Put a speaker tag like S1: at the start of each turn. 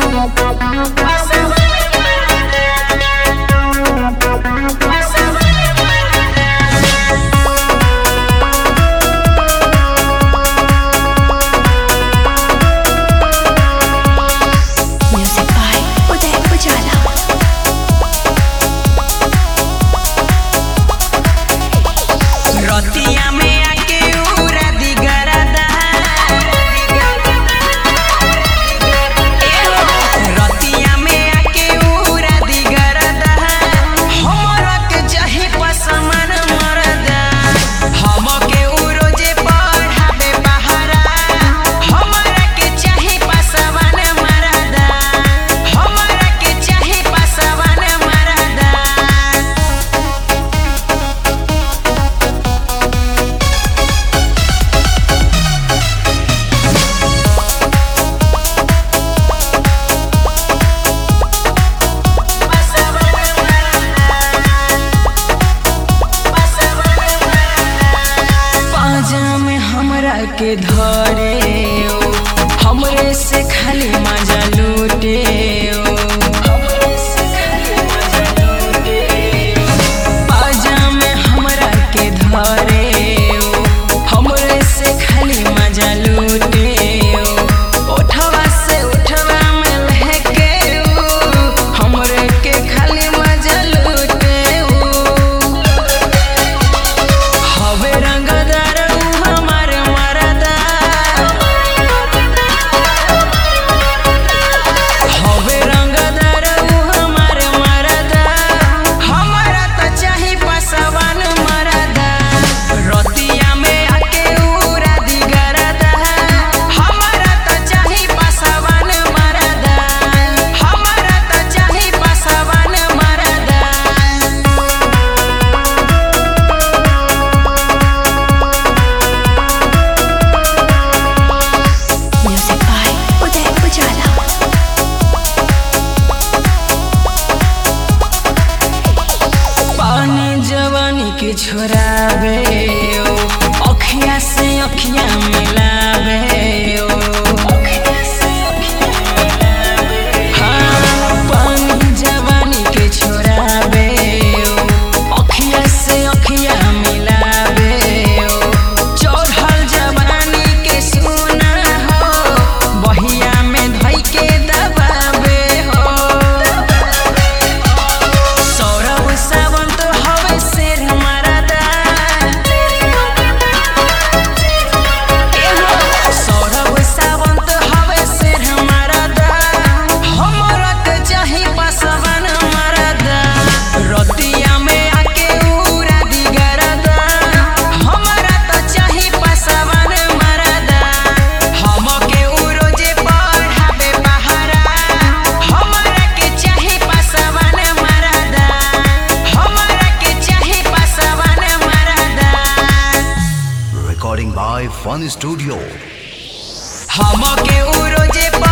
S1: के धरे ओ हमरे से खाली मजा लूटे ओ हमरे से खाली मजा लूटे बाजा में हमरा के धरे ओ हमरे से खाली मजा लूटे ओ उठवा से उठवा में लहके ओ हमरे के खाली मजा लूटे ओ हवे रंगदार के छोराबे ओ अखिया से अखिया मिलाबे ओ अखिया से अखिया मिलाबे हाँ पानी जवानी के छोराबे ओ अखिया से अखिया मिलाबे ओ चढ़ल जवानी के सुना हो बहिया में धई के दबाबे हो सौरभ सावन तो हवे शेर
S2: Recording by Fun Studio.
S1: हमके उरोजे